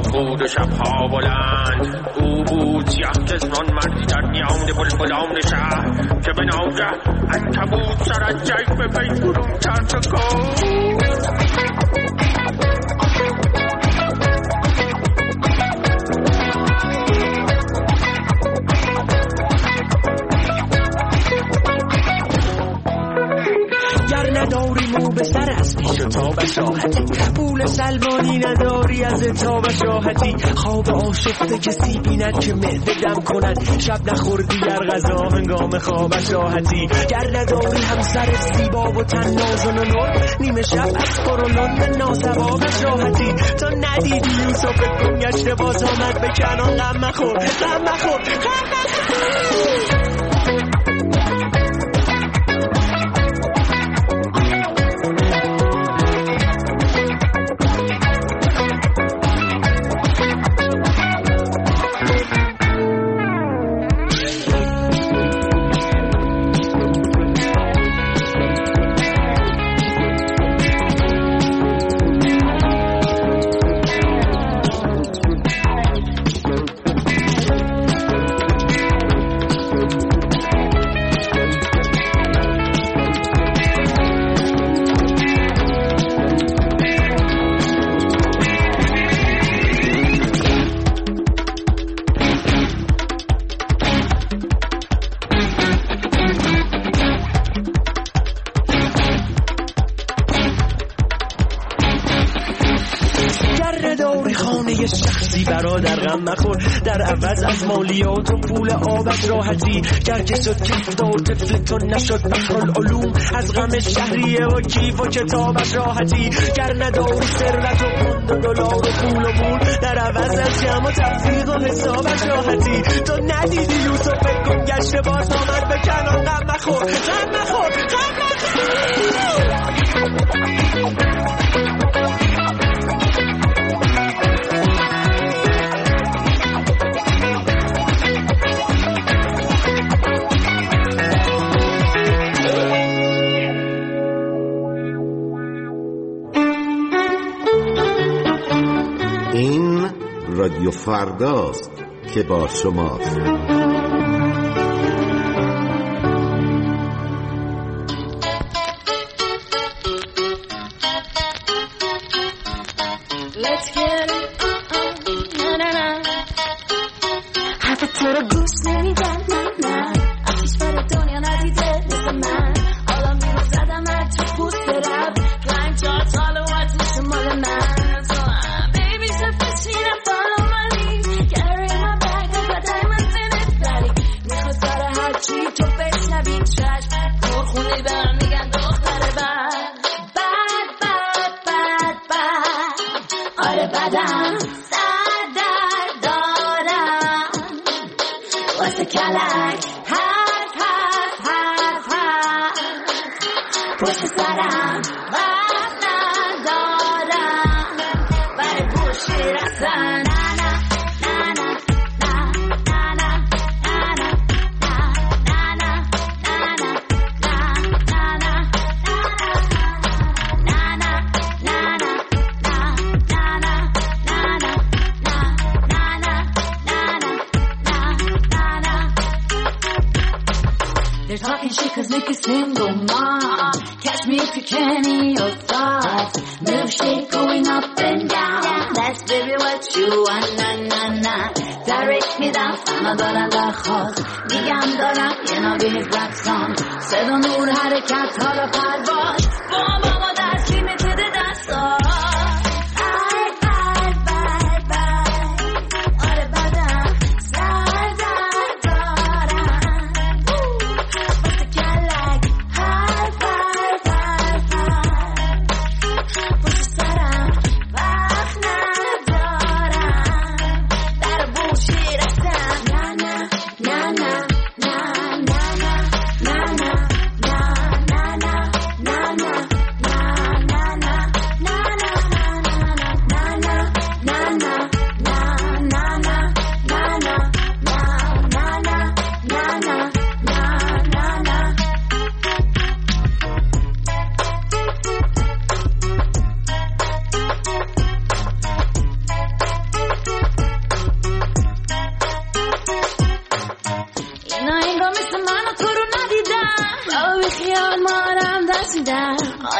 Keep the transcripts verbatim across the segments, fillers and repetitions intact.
بود و شبها بلند. او بود سیاه چشمان مردی در میان بلبلان شهر که به ناگه عنکبوت سر از جیب به پی فرو کرد و گفت نداری مو به سر اسبی شد تا بشاهتی، پول سلمانی نداری از تا بشاهتی، خواب آشفته کسی بیند که معده دم کند، شب نخوردی در غذا هنگام خواب شاهتی، گر نداری همسر زیبا و تن نازن و نور، نیمه شب از قرولان به ناسبا بشاهتی، تا ندیدی یوسف گم گشته باز آمد به کنان، غم مخور غم مخور غم مخور. در عوض از مالیات و پول آبت راحتی، گر که شد کف دار طفل تو نشد بحرالعلوم، از غم شهریه و کیف و کتابت راحتی، گر نداری ثروت و پوند و دلار و پول و مول، در عوض از جمع و تفریق و حسابت راحتی، تو ندیدی یوسف گم گشته باز آمد به کنان، غم مخور غم مخور غم مخور. رادیو فرداست که با شماست. Let's get it, uh, uh, na na na. حرف تو رو گوش نمیدن نه نه، آتیش بر دنیا ندیده مثل من، حالا میرو زدم از تو پوست برم، کلنگ چهار ساله و از میشه مال من. تو بشنوین چشم پرخونی برم میگن دختر بد بد بد بد بد، آره بدم سر در دارم واسه کلک حرف حرف حرف حرف پشت سرم وقت ندارم برای گوشی رسن. They're talking shit cause Nick is single mom. Catch me if you can in your thoughts. Milkshake going up and down. That's baby what you want, na na na. Direct me down, فهمه دارن در خواست. میگم دارم یه نوی رپ سان. صدا نور حرکت ها رو پرواز. با بابا دستی میتده دستا. Na na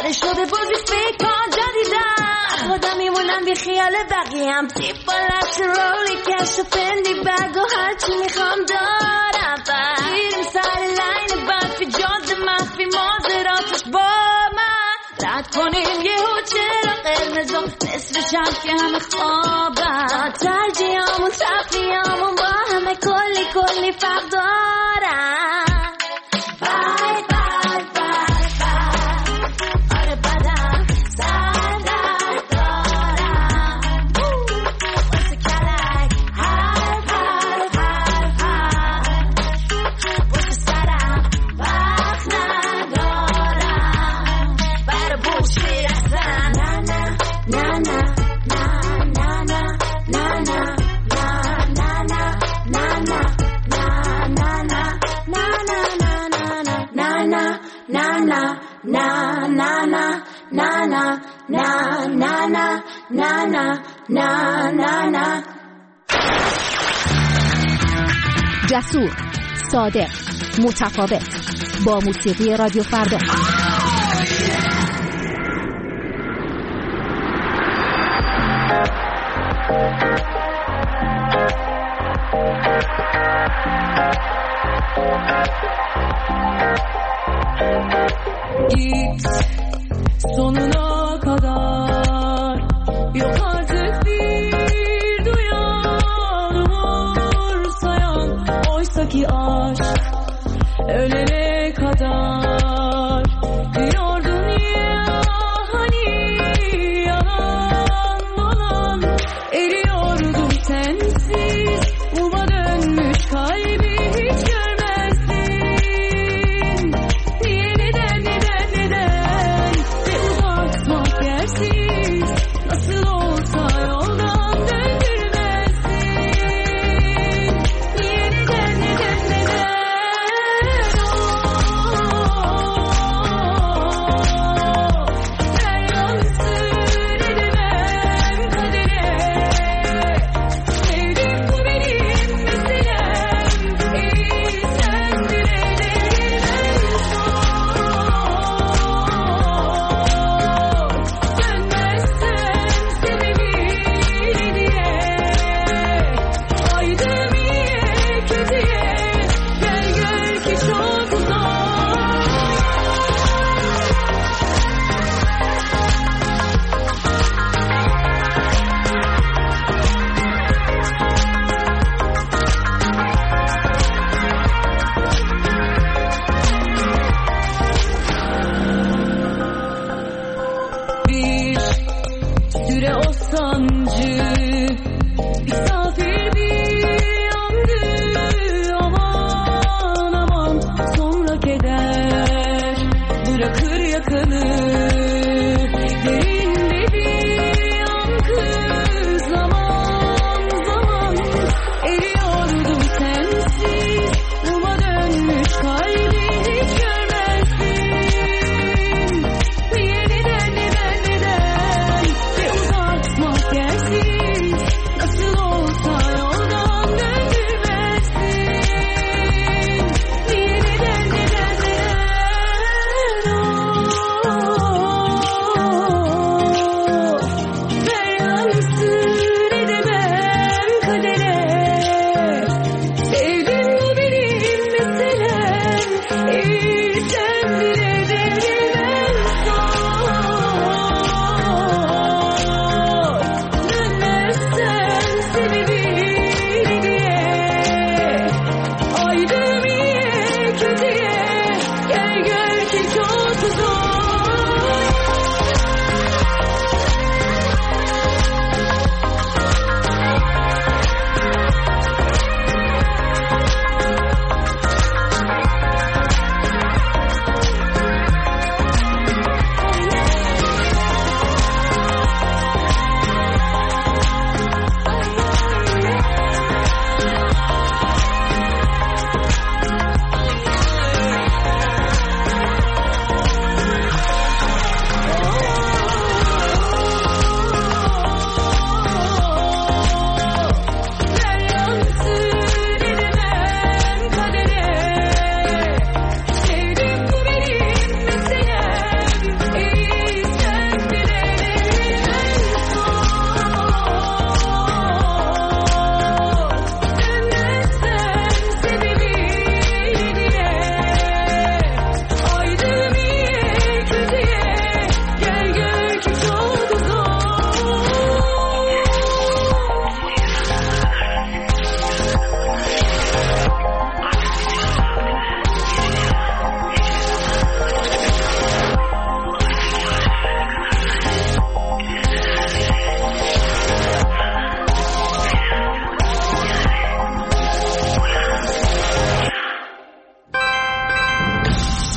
من شده بازی فکر جدیدم خودم میمونم بی خیال بقیم تیپ بالت رولی کش و پندی بگ و هرچی میخوام دارم بریم سر لاین برفی جاده مخفی مازراتش با من رد کنیم یه چرا قرمز و نصف شب که همه خوابم ترجیحامون تفریامون با همه کلی کلی فرق دارم بای بای بای بای آره بدم سر در دارم واسه کلک هر هر هر هر واسه سرم وقت ندارم بر بوش میرسم نه نه نه نه نه نه جسور، صادق، متفاوت با موسیقی رادیو فردا. Git sonuna kadar yok artık bir duyan umur sayan oysaki aşk ölene kadar diyordun ya hani yalan dolan eriyordum sensiz uma dönmüş kalbi hiç görmezdin niye neden neden neden ve uzatmak yersiz nasıl olsa yoldan döndürmezdin niye neden neden neden oh.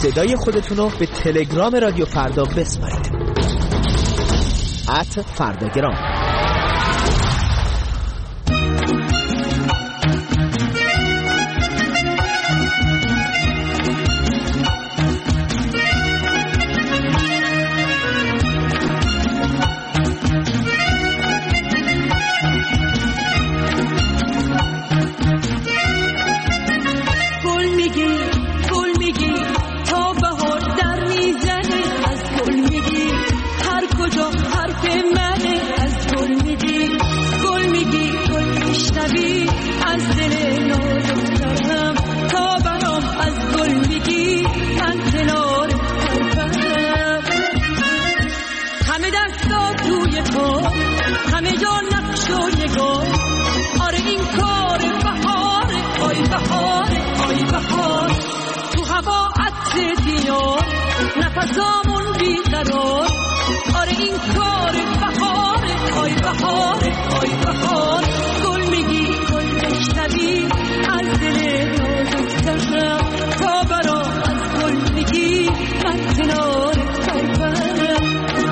صدای خودتون رو به تلگرام رادیو فردا بسپارید. ات فرداگرام. نفسامون بیقرار، آره این کار بهاره، آی بهاره، آی بهار. گل میگی گل بشنوی از دل نازکترم، تا برام از گل میگی من کنار برم.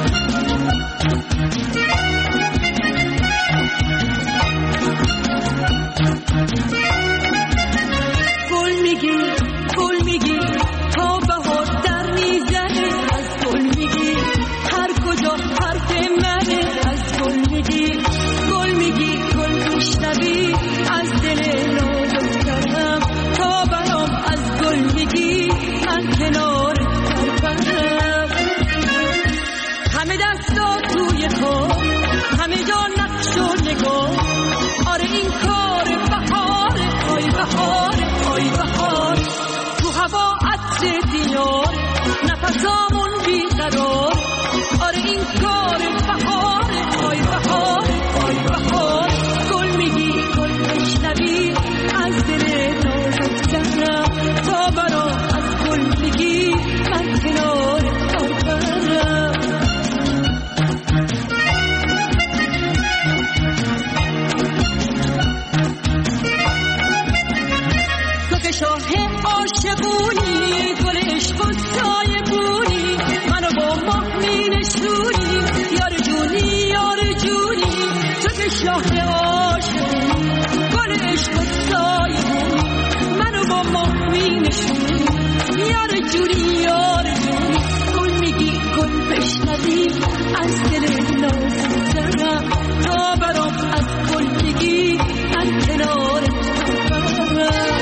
گل میگی گل میگی تا بهار در میزنه، از گل میگی هر کجا حرف منه، از گل میگی گل میگی گل میشنوی از دل نازکترم، تا برام از گل میگی من کنار برم. همه دستا توی خواب، همه جا نقش و نگاه، آره این کار بهاره، آی بهاره، آی بهار. تو هوا عطر دیار، نفسامون بیقرار، آره این کار بهاره، آی بهاره، آی بهار. گل میگی گل بشنوی از دل نازکترم، تا برام از گل میگی من کنار برم. تو که شاه عاشقونی، گل عشق و سایه بونی، منو با ماه می نشونی، یار جونی یار جونی. تو که شاه عاشقونی، گل عشق و سایه بونی، منو با ماه می نشونی، یار جونی یار جونی. گل میگی گل بشنوی از دل نازکترم، تا برام از گل میگی من کنارت برم.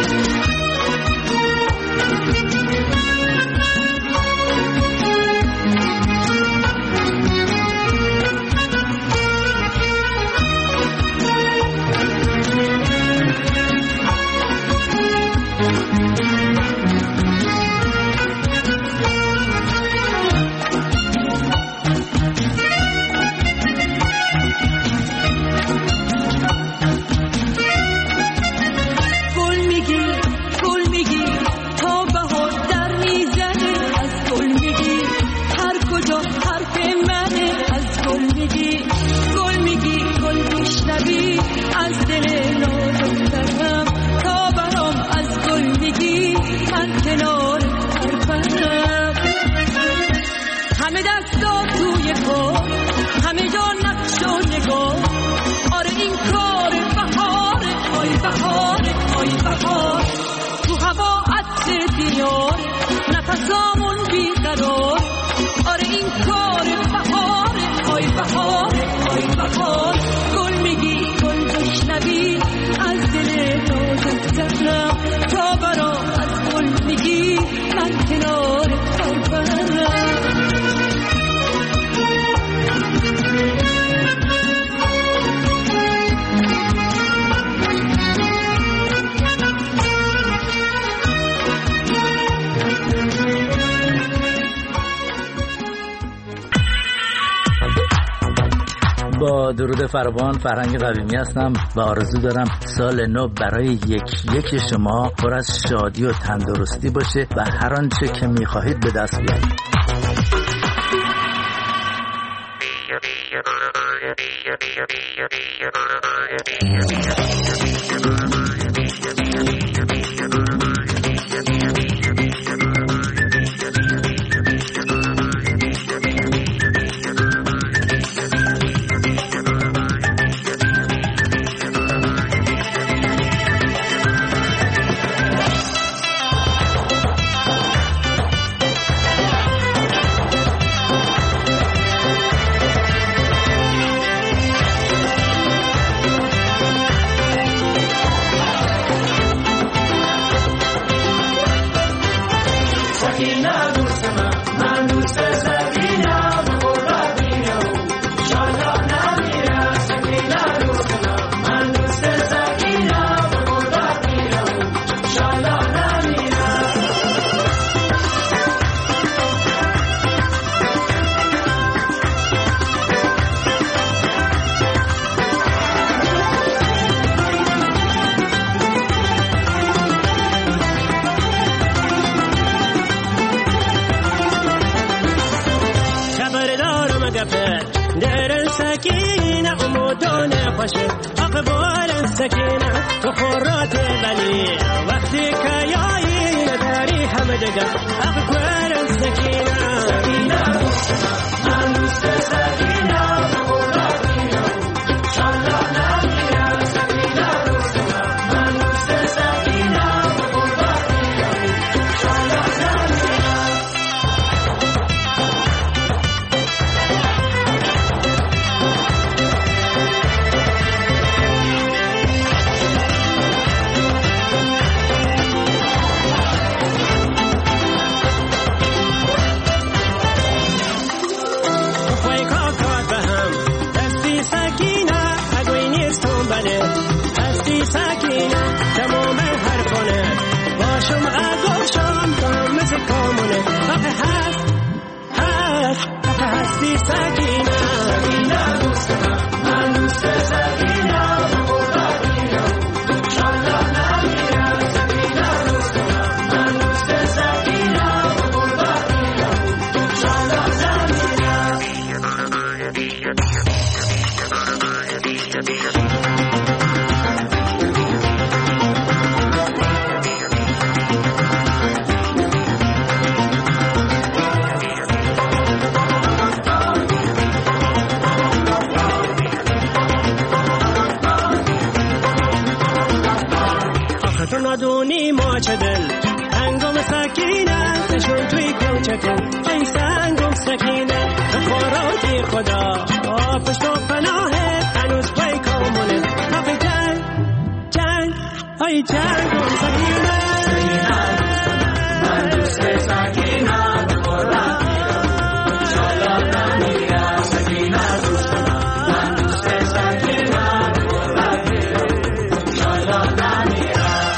نفسامون بیقرار، آره این کار بهاره، آی بهاره، آی بهار. گل میگی گل بشنوی از دل نازکترم، تا برام از گل میگی من کنار برم. با درود فراوان، فرهنگ قویمی هستم و آرزو دارم سال نو برای یک یک شما پر از شادی و تندرستی باشه و هر آنچه که می‌خواهید به دست بیارید. خوشه آقا بارن سکینه تو خوراته ولی وقتی که یایی نداری همه دگه آقا بارن سکینه سکینه من دوست سکینه خوراته شالا نمیره سکینه دوست من دوست سکینه خوراته شالا نمیره هستی سکینه تمام حرفانه باشم اگوشم تا مثل کامونه آقا هست هست آقا هستی سکینه سکینه دوست من دوست سکینه برداریم شالا نمیره سکینه دوست من دوست سکینه برداریم شالا نمیره تو ندونی ما چه دل انگم سکینه نشون توی کوچه کن ای سنگم سکینه خوراتی خدا پشت و پناهه هنوز پای کامونه آقای جنگ جنگ ای جنگم سکینه سکینه من دوست سکینه خوراتی شالا نمیره سکینه دوست من دوست سکینه خوراتی شالا نمیره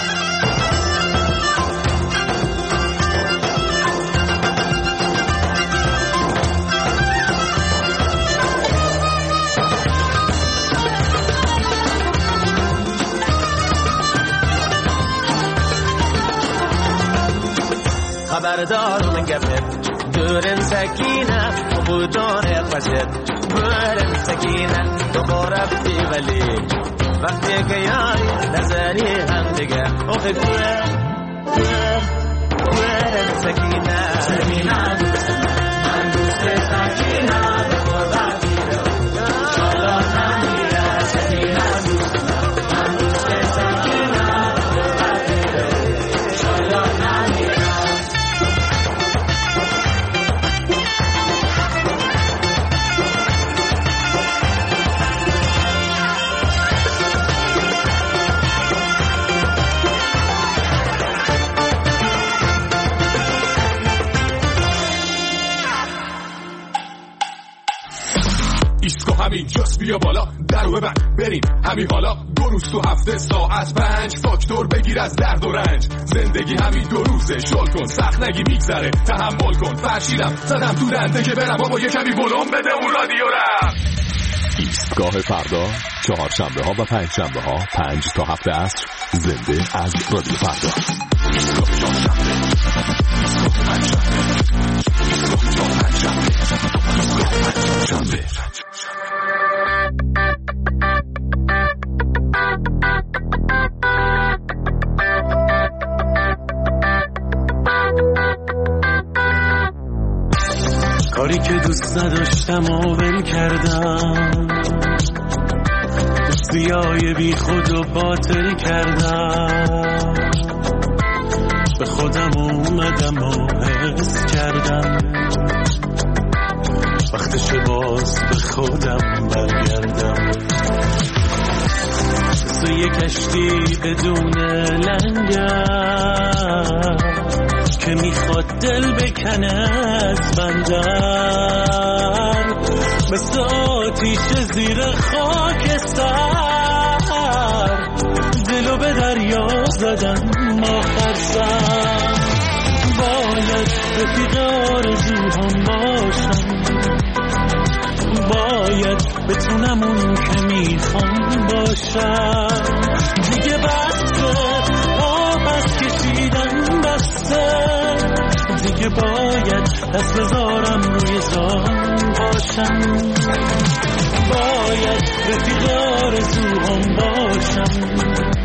خبردارم گفت دورن سکینه بودان خشت دورن سکینه تو رفتی ولی وقتی که یاری نزنی هم دیگه اوه دورن دورن سکینه سکینه دوست من دوست سکینه برداریم شالا نمیره سکینه دوست من دوست سکینه برداریم شالا نمیره ایسکو همین جاست بیا بالا درو ببند بریم همین حالا دو روز تو هفته ساعت پنج فاکتور بگیر از درد و رنج زندگی همین دو روزه شل کن سخت نگی میگذره تحمل کن فرشیدم زدم تو دنده که برم بابا یه کمی ولوم بده اون رادیو رم. ایستگاه فردا چهارشنبه ها و پنج شنبه ها پنج تا هفت عصر زنده از رادیو فردا. ایستگاه چهارشنبه ایستگاه پنجشنبه ایستگاه پنجشنبه ایستگاه پنجشنبه. کاری که دوست نداشتم و ول کردم دوستیای بی خود و باطل کردم به خودم اومدم و حس کردم وقتش باز به خودم برگردم مثل یه کشتی بدون لنگر که میخواد دل بکنه از بندر مثل آتیش زیر خاکستر دلو به دریا زدم آخر سر باید رفیق آرزوهام باشم باید بتونم اون که میخوام باشم دیگه بسته آبست کشیدن بسته دیگه باید دست بذارم روی زان باشم باید رفیق آرزوهام باشم،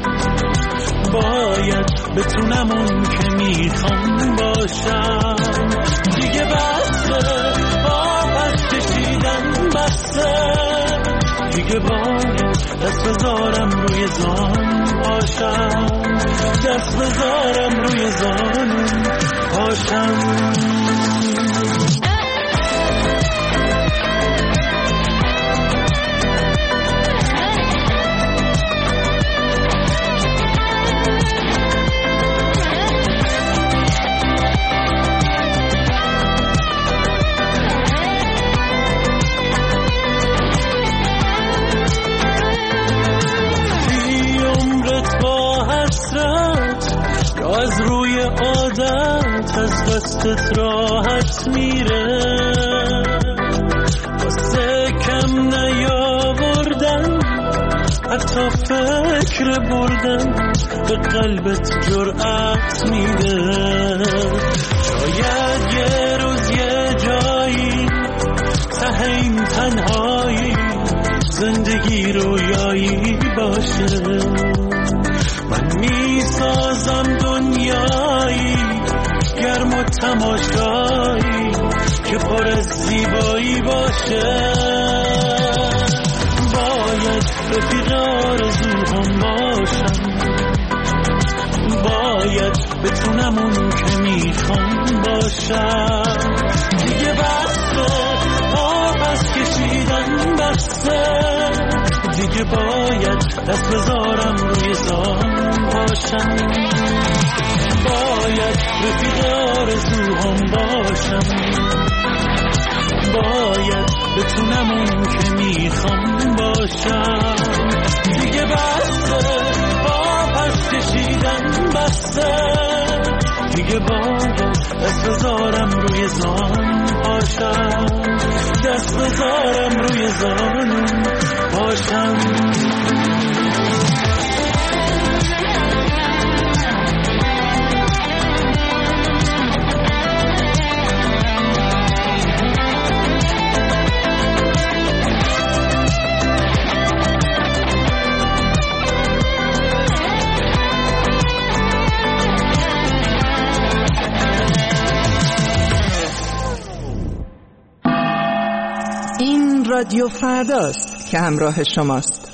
باید بتونم اون که میخوام باشم. دیگه بسه آب کشیدن بسه، دیگه باید دست بذارم روی زان باشم، دست بذارم روی زان باشم. از روی عادت از دستت راحت میره، واسه کم نیاوردن حتی فکر بردن به قلبت جرأت میده. شاید یه روز یه جایی ته این تنهایی زندگی رویایی باشه، من میسازم دنیایی گرم و تماشایی که پر از زیبایی باشه. باید رفیق آرزوهام باشم، باید بتونم اون که میخوام باشم. دیگه بسته آب از کشیدن بسته، دیگه باید دست بذارم روی زان باشم. باید رفیق آرزوهام باشم، باید بتونم اون که میخوام باشم. دیگه بسته آب از کشیدن بسته، دیگه باید دست بذارم روی زان باشم، دست بذارم روی زان باشم. این رادیو فرداست که همراه شماست.